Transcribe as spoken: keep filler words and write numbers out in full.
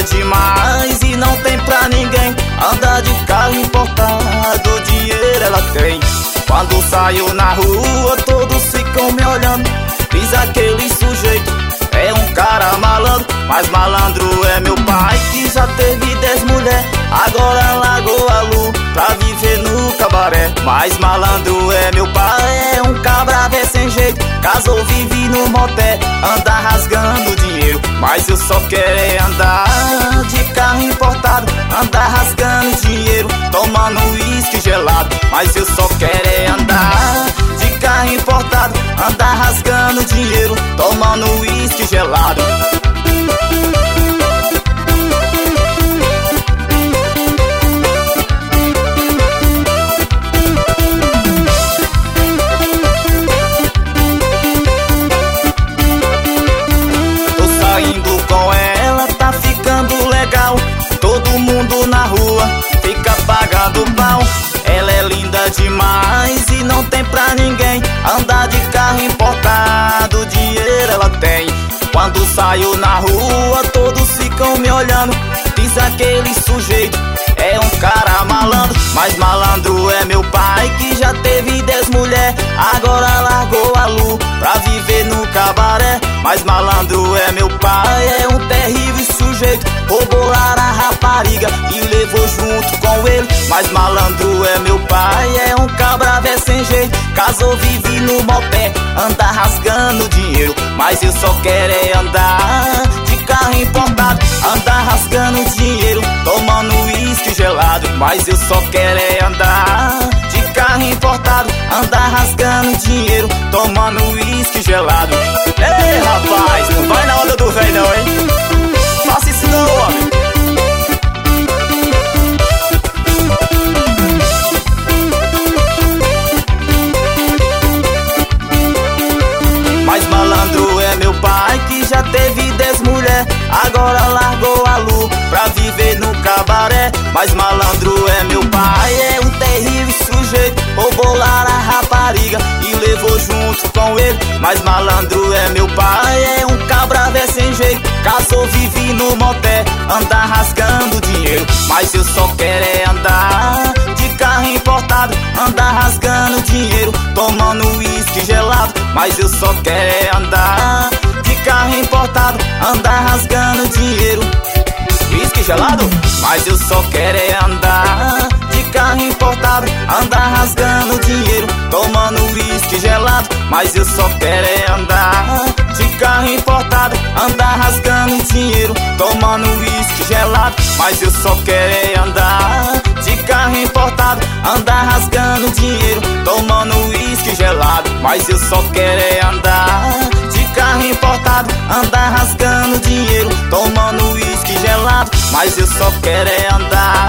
demais e não tem pra ninguém. Anda de carro importado, dinheiro ela tem. Quando saio na rua todos ficam me olhando. Diz aquele sujeito é um cara malandro, mas malandro é meu pai que já teve dez mulher, agora largou a luz pra viver no cabaré. Mas malandro é meu pai, é um cabra velho sem jeito, casou, vive no motel, anda rasgando dinheiro. Mas eu só quero é andar de carro importado, anda rasgando dinheiro, tomando uísque gelado. Mas eu só quero é andar de carro importado, anda rasgando dinheiro, tomando uísque gelado. Tô saindo com ela, tá ficando legal, todo mundo na rua fica pagando pau. Ela é linda demais e não tem pra ninguém, anda de carro importado, dinheiro ela tem. Quando saio na rua todos ficam me olhando. Diz aquele sujeito é um cara malandro, mas malandro é meu pai que já teve dez mulher, agora largou a luz pra viver no cabaré. Mas malandro é meu pai, é um terrível sujeito, roubou lá a rapariga e levou junto com ele. Mas malandro é meu pai, é um cabra velho sem jeito, casou, vive no motel, anda rasgando dinheiro. Mas eu só quero é andar de carro importado, anda rasgando dinheiro, tomando uísque gelado. Mas eu só quero é andar de carro importado, anda rasgando dinheiro, tomando uísque gelado. Ei rapaz, não vai na onda do velho não, hein? Faça isso não, homem. Mas malandro é meu pai que já teve dez mulher, agora largou a luz pra viver no cabaré. Mas malandro é meu pai, é um terrível sujeito, roubou lá a rapariga e levou junto com ele. Mas malandro é meu pai, é um cabra velho sem jeito, casou, vive no motel, anda rasgando dinheiro. Mas eu só quero é andar de carro importado, anda rasgando dinheiro, tomando uísque gelado. Mas eu só quero é andar de carro importado, anda rasgando dinheiro, uísque gelado. Mas eu só quero é andar de carro importado, anda rasgando dinheiro, tomando uísque gelado. Mas eu só quero é andar de carro importado, anda rasgando dinheiro, tomando uísque gelado. Mas eu só quero é andar de carro importado, anda rasgando dinheiro, tomando uísque gelado. Mas eu só quero é andar de carro importado, anda rasgando dinheiro, tomando uísque gelado. Mas eu só quero é andar